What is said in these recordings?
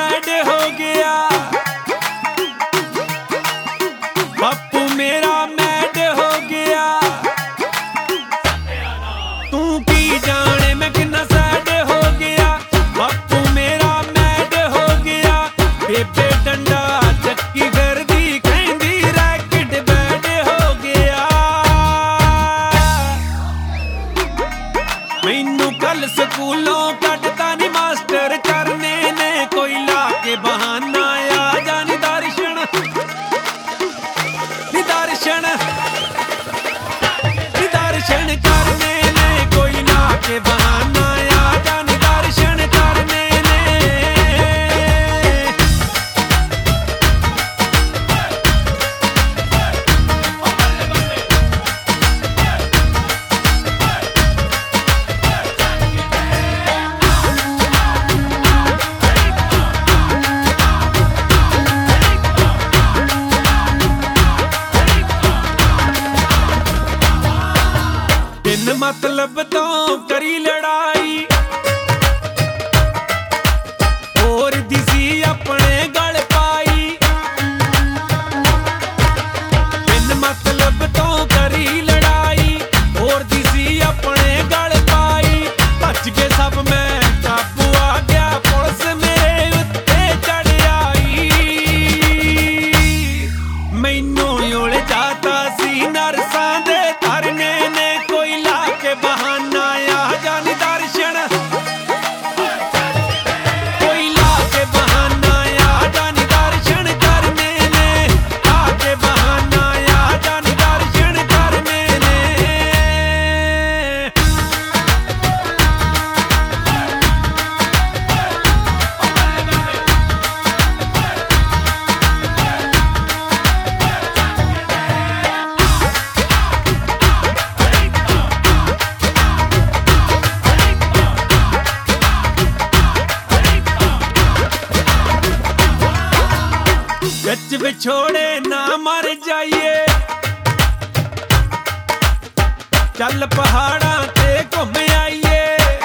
Bad हो गया, बापू मेरा मैड हो गया। तू की जाने मैं कितना सैड हो गया, बापू मेरा मैड हो गया। बेबे डंडा चक्की करदी कहंदी रैकेट बैड हो गया। मैनू कल स्कूलों कटता नी मास्टर करने ने, कोई ला के बहाना आ जा निदर्शन निदर्शन निदर्शन करने ने, कोई ला के बहाना आ जा निदर्शन करने ने। बिन मतलब तो करी लड़ाई, और दिसी अपने गल पाई। बिन मतलब तो करी लड़ाई, और दिसी अपने गल पाई। भज के सब मैं काबू आ गया, पुलिस मेरे उत्ते चढ़ आई। मैनू उलझाता सी नरसां दे धरने ने, कोई ला के बहाना आ जा निदर्शन, कोई ला के बहाना आ जा निदर्शन करने ने, आके बहाना आ जा निदर्शन करने ने। गच विछोड़े ना मर जाइए, चल पहाड़ां ते घूम आइए।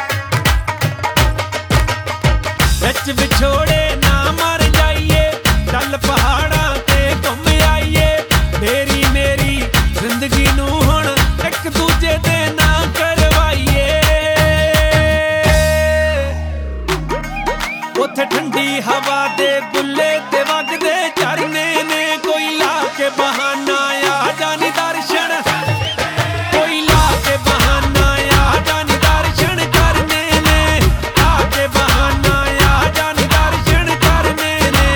गच विछोड़े ना मर जाइए, चल पहाड़ां ते घूम आइए। तेरी मेरी जिंदगी नू हुण एक दूजे दे ना करवाइए। उत्थे ठंडी हवा दे बुल्ले ते वगदे झरने ने, कोई ला के बहाना आ जा निदर्शन, कोई ला के बहाना आ जा निदर्शन करने ने, आके बहाना आ जा निदर्शन करने ने।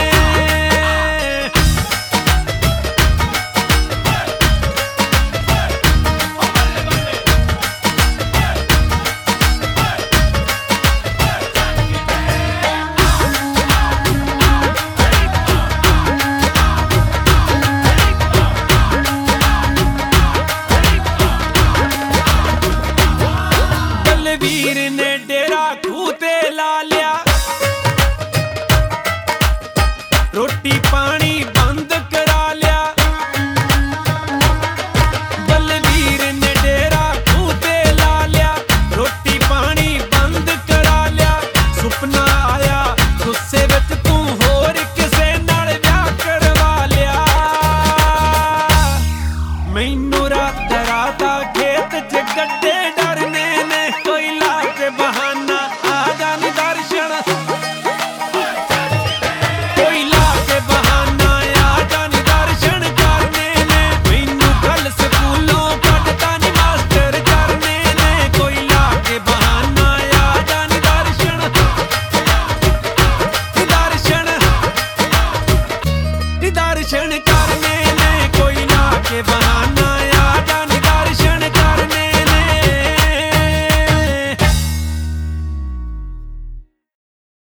बलवीर ने डेरा खूह ते ला लिया, रोटी पानी बंद करा लिया। बलवीर ने डेरा खूह ते ला लिया, रोटी पानी बंद करा लिया। सुपना आया गुस्से विच तू होर किसे नाल विआह करवा लिया। मैनू रात राता खेत च गड्डे डरने ने, कोई ला के बहाना आ जा निदर्शन, कोई ला के बहाना आ जा निदर्शन करने ने। मैनू कल स्कूलों कटता नी मास्टर करने ने, कोई ला के बहाना आ जा निदर्शन निदर्शन निदर्शन करने ने, कोई ला के बहाना आ जा